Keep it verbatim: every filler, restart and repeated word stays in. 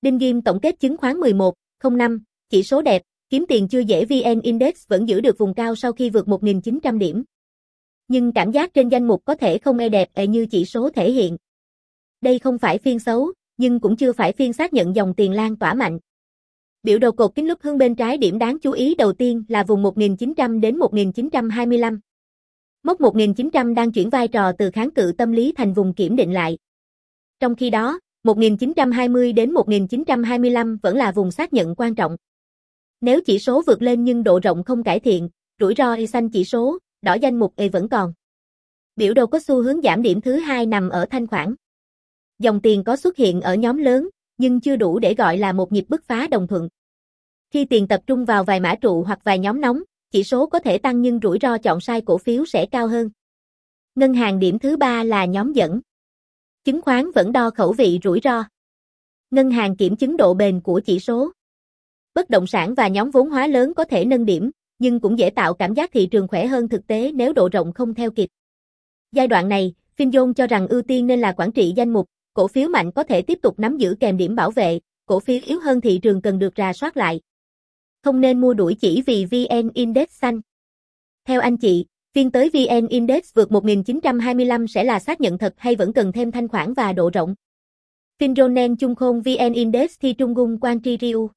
Đinh Ghim tổng kết chứng khoán mười một không năm, chỉ số đẹp, kiếm tiền chưa dễ. vê en Index vẫn giữ được vùng cao sau khi vượt một nghìn chín trăm điểm. Nhưng cảm giác trên danh mục có thể không ê đẹp ê như chỉ số thể hiện. Đây không phải phiên xấu, nhưng cũng chưa phải phiên xác nhận dòng tiền lan tỏa mạnh. Biểu đồ cột kính lúp hướng bên trái, điểm đáng chú ý đầu tiên là vùng một nghìn chín trăm đến một nghìn chín trăm hai mươi lăm. Mốc một nghìn chín trăm đang chuyển vai trò từ kháng cự tâm lý thành vùng kiểm định lại. Trong khi đó, một nghìn chín trăm hai mươi đến một nghìn chín trăm hai mươi lăm vẫn là vùng xác nhận quan trọng. Nếu chỉ số vượt lên nhưng độ rộng không cải thiện, rủi ro y xanh chỉ số, đỏ danh mục y vẫn còn. Biểu đồ có xu hướng giảm, điểm thứ hai nằm ở thanh khoản. Dòng tiền có xuất hiện ở nhóm lớn, nhưng chưa đủ để gọi là một nhịp bứt phá đồng thuận. Khi tiền tập trung vào vài mã trụ hoặc vài nhóm nóng, chỉ số có thể tăng nhưng rủi ro chọn sai cổ phiếu sẽ cao hơn. Ngân hàng điểm thứ ba là nhóm dẫn. Chứng khoán vẫn đo khẩu vị rủi ro. Ngân hàng kiểm chứng độ bền của chỉ số. Bất động sản và nhóm vốn hóa lớn có thể nâng điểm, nhưng cũng dễ tạo cảm giác thị trường khỏe hơn thực tế nếu độ rộng không theo kịp. Giai đoạn này, FinZone cho rằng ưu tiên nên là quản trị danh mục, cổ phiếu mạnh có thể tiếp tục nắm giữ kèm điểm bảo vệ, cổ phiếu yếu hơn thị trường cần được rà soát lại. Không nên mua đuổi chỉ vì vê en Index xanh. Theo anh chị, phiên tới vê en Index vượt một nghìn chín trăm hai mươi lăm sẽ là xác nhận thật hay vẫn cần thêm thanh khoản và độ rộng? FinZone chung khôn vê en Index thi trung gung quan tri riu.